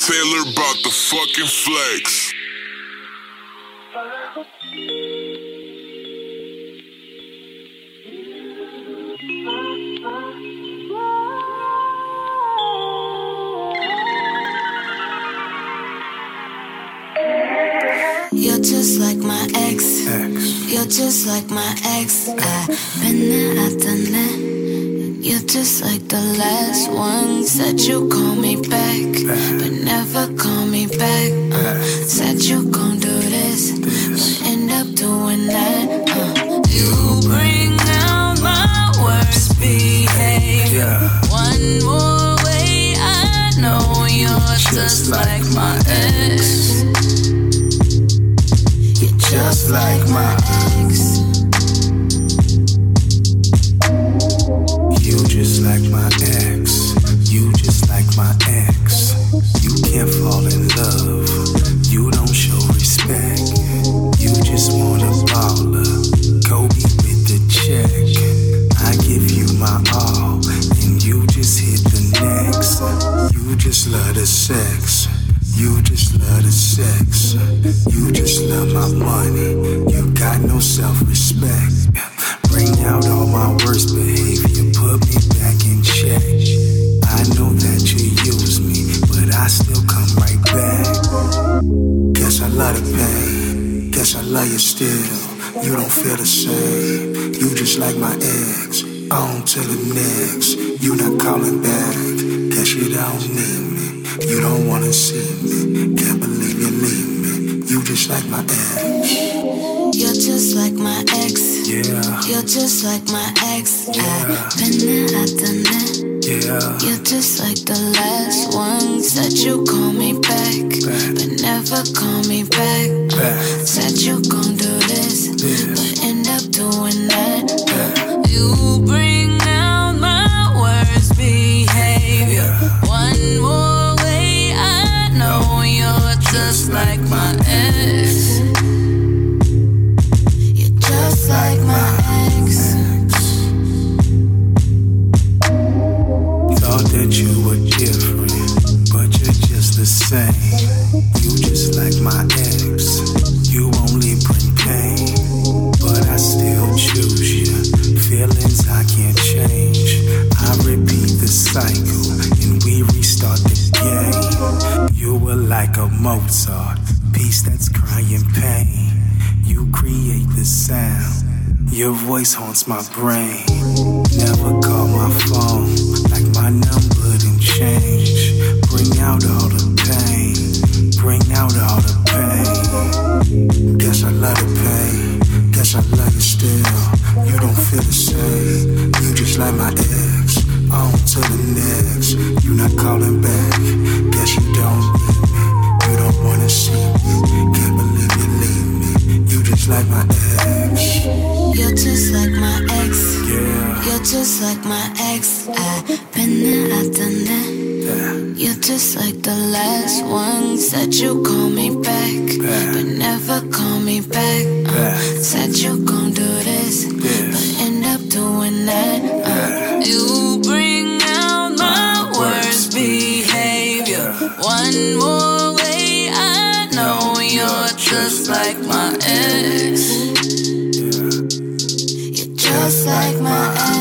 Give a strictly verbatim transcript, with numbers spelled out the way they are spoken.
Taylor about the fucking flex. You're just like my ex. ex. You're just like my ex. I've been there, I've done that. You're just like the last one. Said you call me back, but never call me back. Uh, said you gon' do this, but end up doing that. Uh, you bring out my worst behavior. One more way, I know you're just like my ex. Just like my ex. You just like my ex. You just like my ex. You can't fall in love. You don't show respect. You just want a baller. Kobe with the check. I give you my all, and you just hit the next. You just love the sex. You just love the sex. You just love my money. You got no self-respect. Bring out all my worst behavior. Put me back in check. I know that you use me, but I still come right back. Guess I love the pain. Guess I love you still. You don't feel the same. You just like my ex. On to the next. You not calling back. Guess you don't need me. You don't wanna see me. Can't believe you leave me. You just like my ex. You're just like my ex. Yeah. You're just like my ex. Yeah. I've been there, I've done that. Yeah. You're just like the last one. Said you call me back, back. but never call me back. back. Uh, said you gon' do this, yeah. but end up doing that. Uh, you bring out my worst behavior. Yeah. One more way, I know you're just like my ex. You're just like my ex. Thought that you were different, but you're just the same. You just like my ex. You only bring pain, but I still choose you. Feelings I can't change. I repeat the cycle, and we restart the game. You were like a Mozart, piece that's crying pain. You create the sound. Your voice haunts my brain. Never call my phone, like my number didn't change. Bring out all the pain, bring out all the pain. Guess I love the pain, guess I love you still. You don't feel the same, you just like my ex. On to the next, you not calling back. Guess you don't need me, you don't wanna see me. Can't believe you leave me, you just like my ex. You're just like my ex. Yeah. You're just like my ex. I've been there, I've done that. Yeah. You're just like the last one. Said you call me back, back. but never call me back. Uh, back. said you gon' do this, yes. but end up doing that. Uh, you bring out my worst behavior. One more way, I know you're just like my ex. Just like my ex.